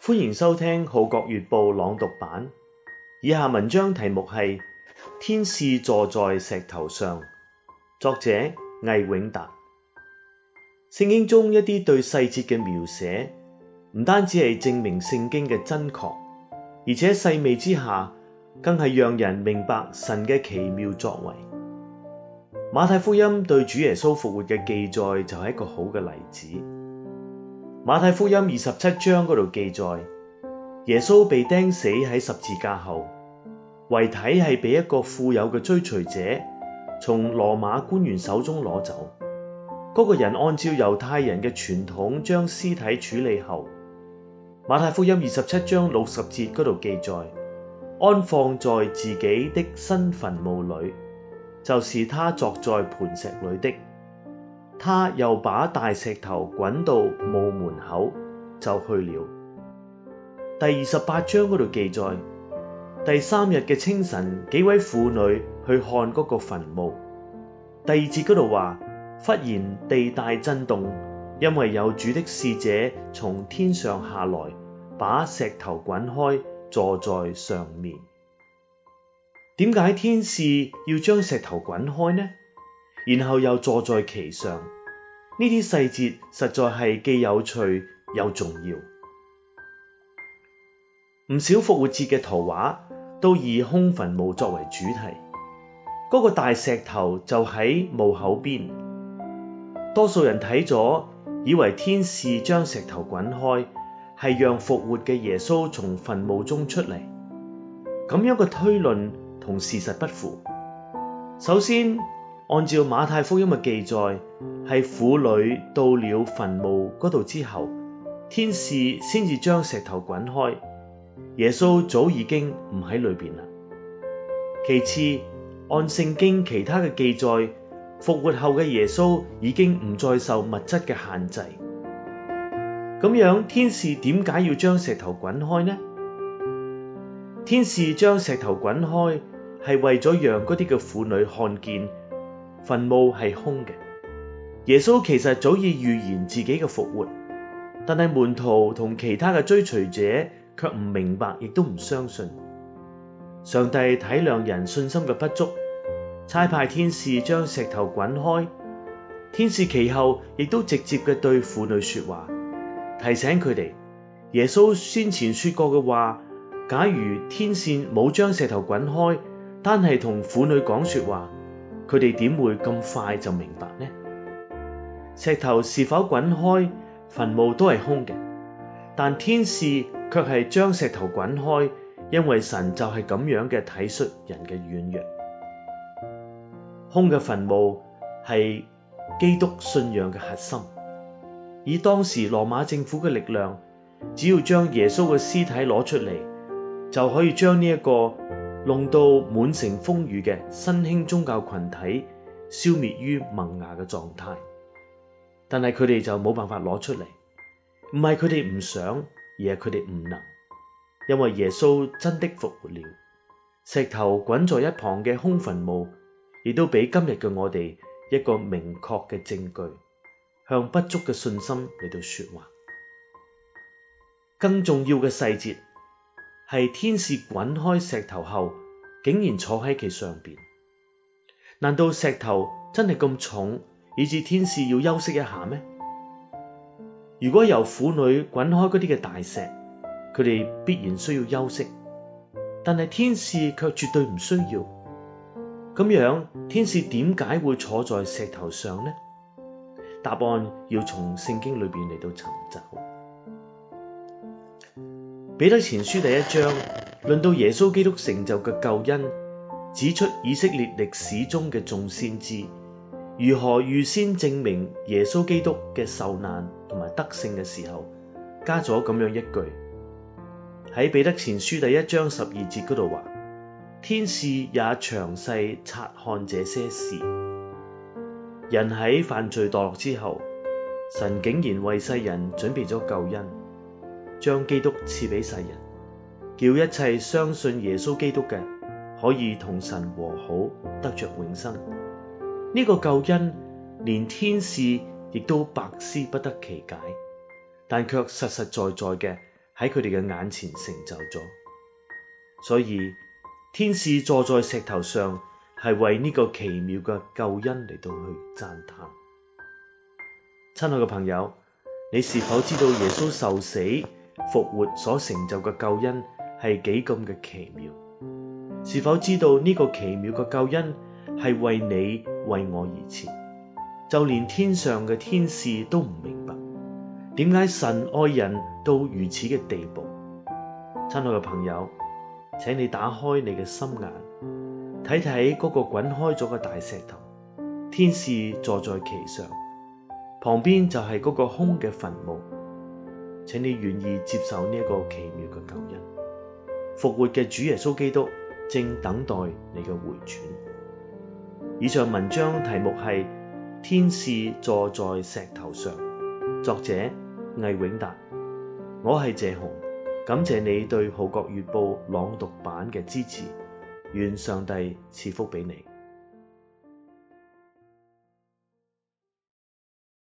歡迎收聽《號角月報》朗讀版。以下文章題目係《天使坐在石頭上》，作者魏永達。聖經中一啲對細節嘅描寫，唔單止係證明聖經嘅真確，而且細味之下，更係讓人明白神嘅奇妙作為。馬太福音對主耶穌復活嘅記載就係一個好嘅例子。馬太福音27章嗰度記載，耶穌被釘死喺十字架後，遺體係被一個富有嘅追隨者從羅馬官員手中攞走。嗰個人按照猶太人嘅傳統將屍體處理後，馬太福音27章60節嗰度記載，安放在自己的新墳墓裏，就是他作在磐石裏的。他又把大石頭滾到墓門口，就去了。第28章嗰度記載，第3日嘅清晨，幾位婦女去看嗰個墳墓。第2節嗰度話，忽然地大震動，因為有主的使者從天上下來，把石頭滾開，坐在上面。點解天使要將石頭滾開呢？然後又坐在其上，呢啲細節實在係既有趣又重要。唔少復活節嘅圖畫都以空墳墓作為主題，嗰個大石頭就喺墓口邊。多數人睇咗，以為天使將石頭滾開，係讓復活嘅耶穌從墳墓中出嚟。咁樣嘅推論同事實不符。首先，按照馬太福音嘅記載，係婦女到了墳墓嗰度之後，天使先至將石頭滾開，耶穌早已經唔喺裏邊啦。其次，按聖經其他嘅記載，復活後嘅耶穌已經唔再受物質嘅限制。咁樣，天使點解要將石頭滾開呢？天使將石頭滾開，係為咗讓嗰啲嘅婦女看見墳墓係空嘅。耶穌其實早已預言自己嘅復活，但係門徒同其他嘅追隨者卻唔明白，亦都唔相信。上帝體諒人信心嘅不足，差派天使將石頭滾開。天使其後亦都直接嘅對婦女說話，提醒佢哋耶穌先前說過嘅話，假如天使冇將石頭滾開，單係同婦女講說話，佢哋點會咁快就明白呢？石頭是否滾開，墳墓都係空嘅，但天使卻係將石頭滾開，因為神就係咁樣嘅體恤人嘅軟弱。空嘅墳墓係基督信仰嘅核心。以當時羅馬政府嘅力量，只要將耶穌嘅屍體攞出嚟，就可以將呢一個弄到滿城風雨嘅新興宗教群體消滅於萌芽嘅狀態。但係佢哋就冇辦法攞出嚟，唔係佢哋唔想，而係佢哋唔能，因為耶穌真的復活了。石頭滾在一旁嘅空墳墓，亦都俾今日嘅我哋一個明確嘅證據，向不足嘅信心嚟到說話。更重要嘅細節係天使滾開石頭後，竟然坐喺其上邊。難道石頭真係咁重，以致天使要休息一下咩？如果由婦女滾開嗰啲嘅大石，佢哋必然需要休息，但係天使卻絕對唔需要。咁樣，天使點解會坐在石頭上呢？答案要從聖經裏邊嚟到尋找。彼得前書第1章論到耶穌基督成就嘅救恩，指出以色列歷史中嘅眾先知如何預先證明耶穌基督嘅受難同埋得勝嘅時候，加咗咁樣一句，喺彼得前書第1章12節嗰度話，天使也詳細察看這些事。人喺犯罪墮落之後，神竟然為世人準備咗救恩，將基督賜俾世人，叫一切相信耶穌基督嘅可以同神和好，得着永生。呢個救恩連天使亦都百思不得其解，但卻實實在在嘅喺佢哋嘅眼前成就咗。所以天使坐在石頭上，係為呢個奇妙嘅救恩嚟到去讚嘆。親愛嘅朋友，你是否知道耶穌受死復活所成就嘅救恩係幾咁嘅奇妙？是否知道呢個奇妙嘅救恩係為你為我而設？就連天上嘅天使都唔明白，點解神愛人到如此嘅地步？親愛嘅朋友，請你打開你嘅心眼，睇睇嗰個滾開咗嘅大石頭，天使坐在其上，旁邊就係嗰個空嘅墳墓。請你願意接受呢一個奇妙嘅救恩。復活嘅主耶穌基督正等待你嘅回轉。以上文章題目係天使坐在石頭上，作者魏永達。我係謝雄，感謝你對《號角月報》朗讀版嘅支持，願上帝賜福俾你。